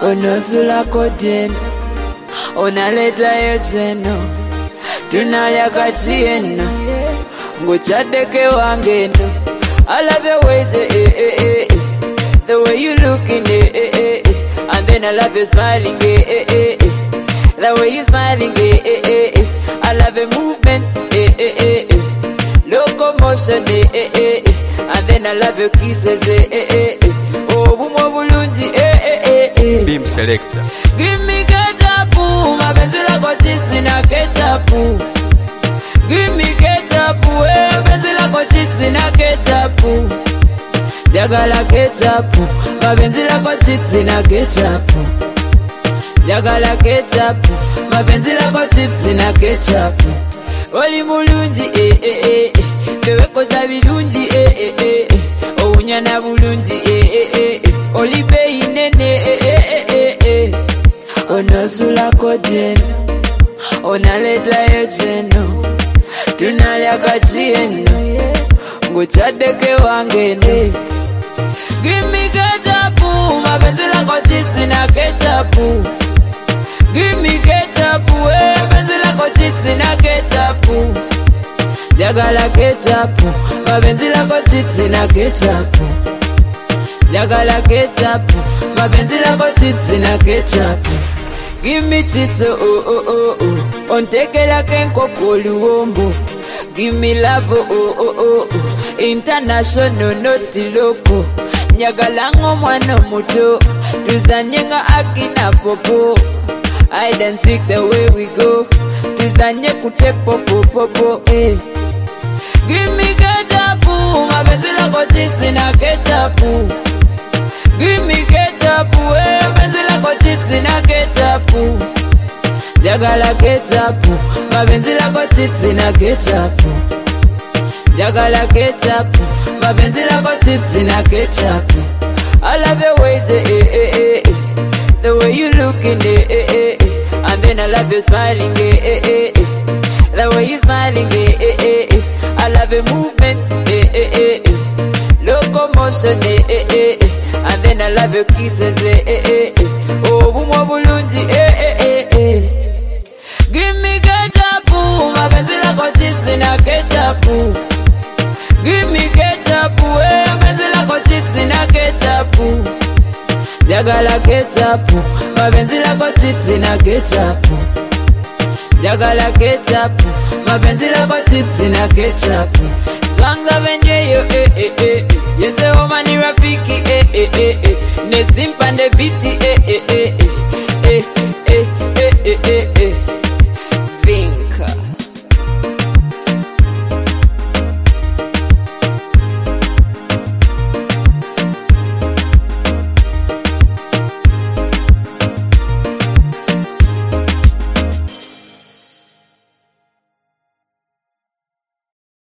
onosula koteno onaleta yecheno tunalya kachieno nguchadeke wangeno. I love your ways, the way you looking, and then I love you smiling, the way you smiling, I love your movement, locomotion, and then I love your kisses, oh, bumo bulunji, Beam Selector. Give me ketchup, mapenzi lako chips na ketchup. Give me ketchup, mapenzi lako chips na ketchup. Jagala ketchup, mapenzi lako chips na ketchup. Jagala ketchup, mapenzi lako chips na ketchup. Oli mulunji, bewe koza bilunji, ounyana bulunji, oli bei nene, onosula koteno onaleta yecheno tunalya kachieno nguchadeke wangene. Give me ketchup, mapenzi lako chips na ketchup. Give me ketchup, mapenzi lako chips na ketchup. Jagala ketchup, mapenzi lako chips na ketchup. Jagala ketchup, mapenzi lako chips na ketchup. Give me chips, on take like enko koluombo. Give me love, international, not local. Nyagalango mwana muto, tuzanyenga akina popo. I don't seek the way we go, tuzanye kute popo, eh. Give me ketchup, mapenzi lako chips na ketchup. Give me ketchup, mapenzi lako chips na ketchup. Jagala ketchup, mapenzi lako chips na ketchup. Jagala ketchup, mapenzi lako chips na ketchup. I love your ways, the way you looking, and then I love you smiling, the way you smiling, I love your movement, locomotion, and then I love your kisses, oh, bumo bulunji, Give me ketchup, mapenzi lako chips na ketchup. Give me ketchup, mapenzi lako chips na ketchup. Jagala ketchup, mapenzi lako chips na ketchup. Jagala ketchup, mapenzi lako chips na ketchup. Swanga venyeyo, yense homa ni rafiki, Nesimpande biti,